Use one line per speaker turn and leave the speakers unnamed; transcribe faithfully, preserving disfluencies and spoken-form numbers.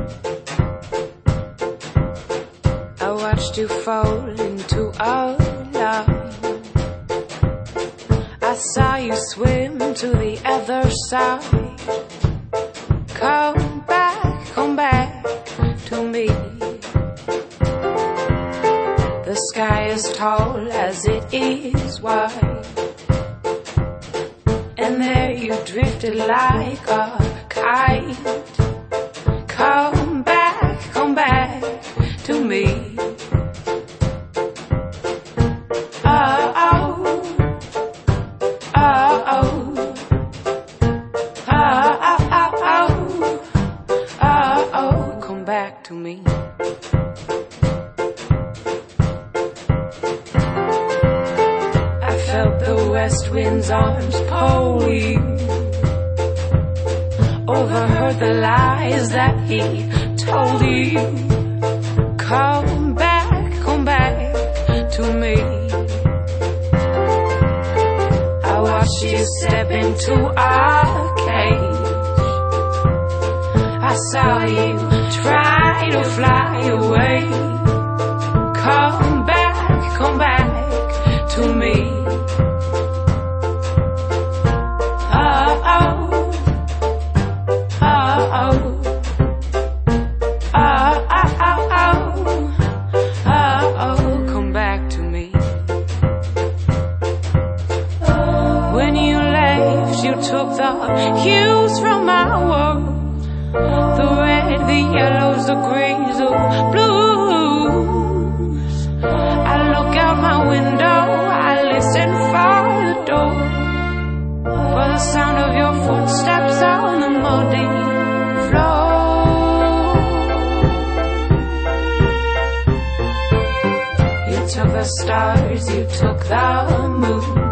I watched you fall into our love. I saw you swim to the other side. Come back, come back to me. The sky is tall as it is wide, and there you drifted like a kite. Come back, come back to me. Oh, oh, oh, oh, oh, oh, oh, oh, oh, come back to me. I felt the west wind's arms pull you, overheard the lies that he told you. Come back, come back to me. I watched you step into our cage. I saw you try to fly away. Come back, come back to me. Oh, oh, oh, oh. You took the hues from my world, the red, the yellows, the greens, the blues. I look out my window, I listen for the door, for the sound of your footsteps on the muddy floor. You took the stars, you took the moon,